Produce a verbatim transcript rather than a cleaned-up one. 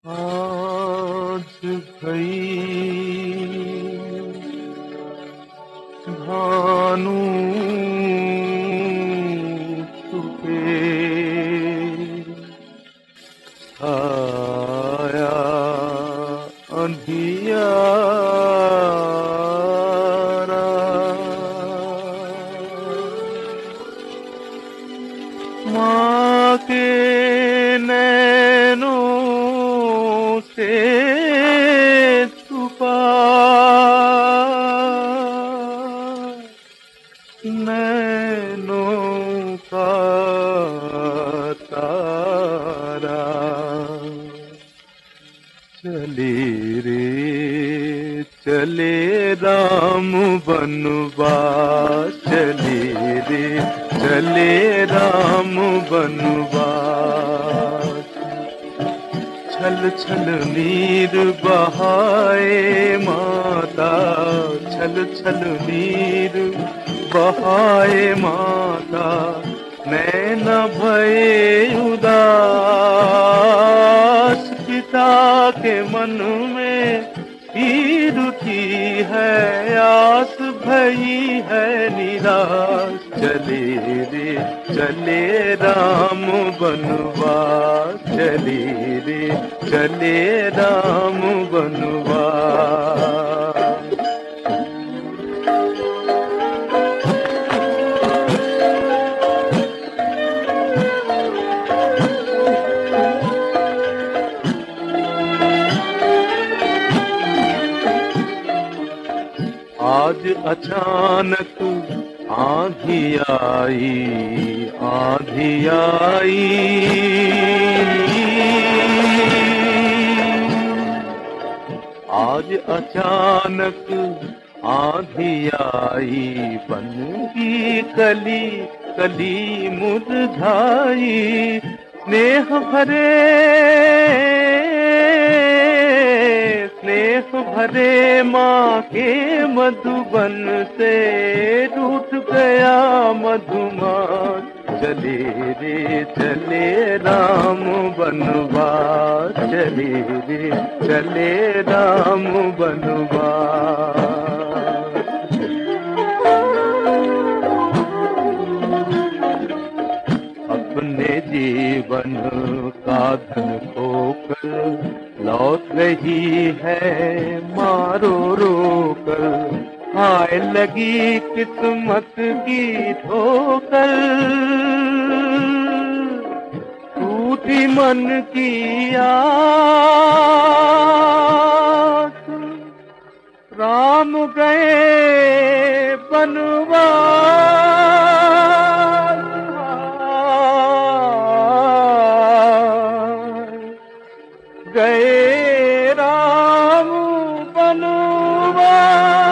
आज भई भानु सुबे छाया अंधियारा, माँ के नैनों से छुपा नैनों का तारा, चले रे चले राम बनवास, चले रे चले राम बनवास। छल छल नीर बहाए माता, छल छल नीर बहाए माता, नैन भये उदास। पिता के मन में पीर उठी है, आस भई है निराश। चले रे चले राम बनवास, चले रे चले राम बनवास। आज अचानक आंधी आई, आंधी आई, आज अचानक आंधी आई, बन की कली कली मुरझाई। स्नेह भरे स्नेह भरे माँ के मधुबन से रूठ गया मधुमास। चले रे चले राम बनवास, चले रे चले राम बनवास। अपने जीवन का धन खोकर लौट रही है मारो रोकर, हाय लगी किस्मत की ठोकर। टूटी मन की आस, राम गए बनवास। गए राम बनवास।